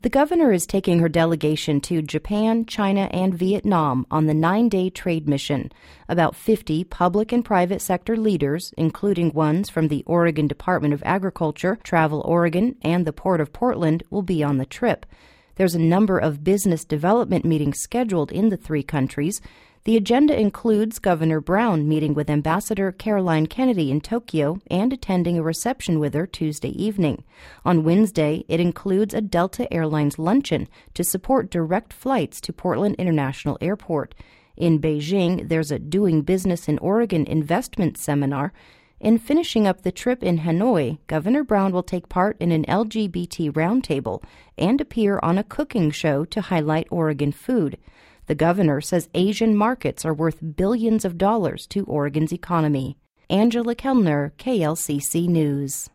The governor is taking her delegation to Japan, China, and Vietnam on the 9-day trade mission. About 50 public and private sector leaders, including ones from the Oregon Department of Agriculture, Travel Oregon, and the Port of Portland, will be on the trip. There's a number of business development meetings scheduled in the three countries. The agenda includes Governor Brown meeting with Ambassador Caroline Kennedy in Tokyo and attending a reception with her Tuesday evening. On Wednesday, it includes a Delta Airlines luncheon to support direct flights to Portland International Airport. In Beijing, there's a Doing Business in Oregon investment seminar. In finishing up the trip in Hanoi, Governor Brown will take part in an LGBT roundtable and appear on a cooking show to highlight Oregon food. The governor says Asian markets are worth billions of dollars to Oregon's economy. Angela Kellner, KLCC News.